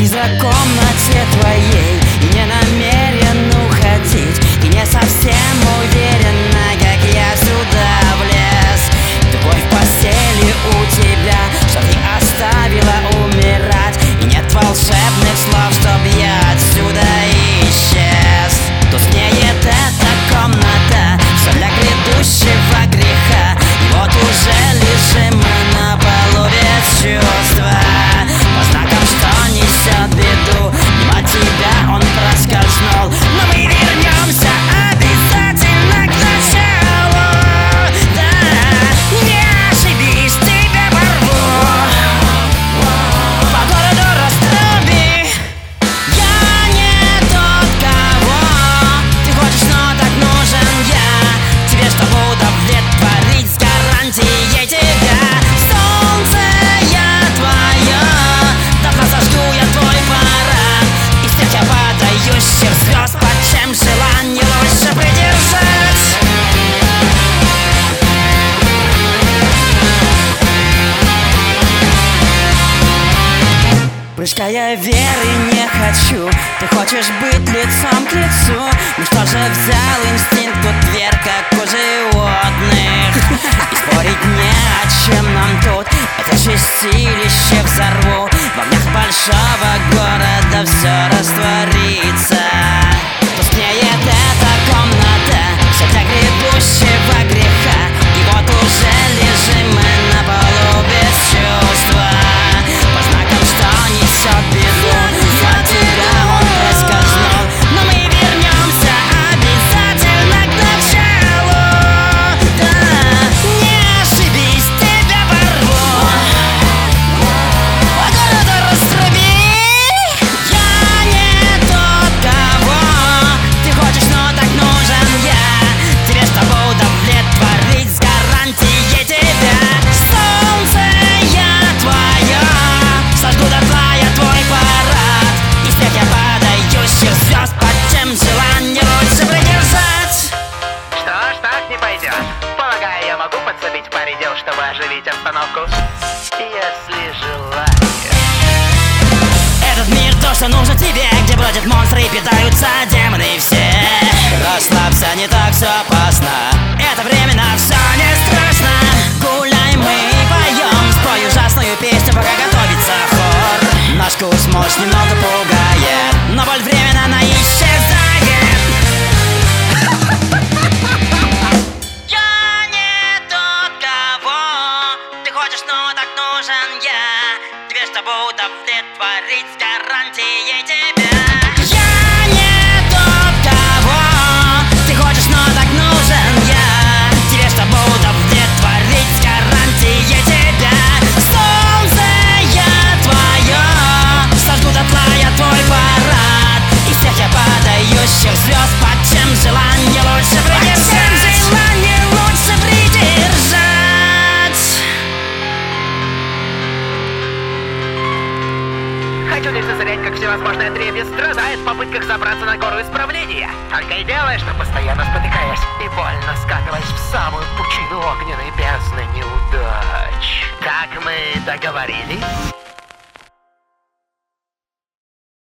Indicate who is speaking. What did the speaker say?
Speaker 1: Призрак в комнате твоей и не намерен уходить. Ты не совсем уверена, как я сюда влез. Такой в постели у тебя, что ты оставила умирать. И нет волшебных слов, чтоб я отсюда исчез. Тускнеет эта комната, все для грядущего греха. И вот уже лежим мы на полу без чувства. По знакам, что несет беду, мимо тебя он проскользнул. Но мы вернемся обязательно к началу. Да, не ошибись, тебя порву. По городу раструби. Я не тот, кого ты хочешь, но так нужен я тебе, чтобы удовлетворить с гарантией тебя. Солнце я твое, давно зажгу я твой парад. Из всех я падающих звезд, под чем желание лучше придержать. Прыжка я веры не хочу, ты хочешь быть лицом к лицу. Ну что же, взял инстинкт тут вверх, как у животных. И спорить не о чем нам тут, это чистилище взорву. В огнях большого города все растворится. Тускнеет эта комната, все для грядущего греха. И вот уже лежим мы на полу без чувства. По знакам, что несет беду, от тебя он проскользнул. Но мы вернемся обязательно к началу. Да, не ошибись, тебя порву. По городу раструби. Я не тот, кого ты хочешь, но так нужен я тебе, чтобы удовлетворить с гарантией тебя. Солнце я твое, сожгу дотла я твой парад. Из всех я падающих звезд, под чем желание лучше придержать.
Speaker 2: Что ж, так не пойдет. Полагаю, я могу подсобить паре дел, чтобы оживить обстановку. Если желаешь.
Speaker 1: Этот мир то, что нужно тебе, где бродят монстры и питаются демоны все. Расслабься, не так все опасно, это временно, все не страшно. Гуляем мы и поем, спой ужасную песню, пока готовится хор. Наш вкус может немного пугает, но боль временно она исчезает. Я не тот, кого ты хочешь, но так нужен я тебе, чтобы удовлетворить с гарантией тебя. Я не тот, кого ты хочешь, но так нужен я тебе, чтобы удовлетворить с гарантией тебя. Солнце я твое, сожгу дотла я твой парад. Из всех я падающих звезд, под чем желание лучше придержать. Желание лучше придержать.
Speaker 2: Хочу лицезреть, как всевозможные отребья страдает в попытках забраться на гору исправления. Только и делаешь, что постоянно спотыкаясь и больно скатываясь в самую пучину огненной бездны неудач. Как мы договорились?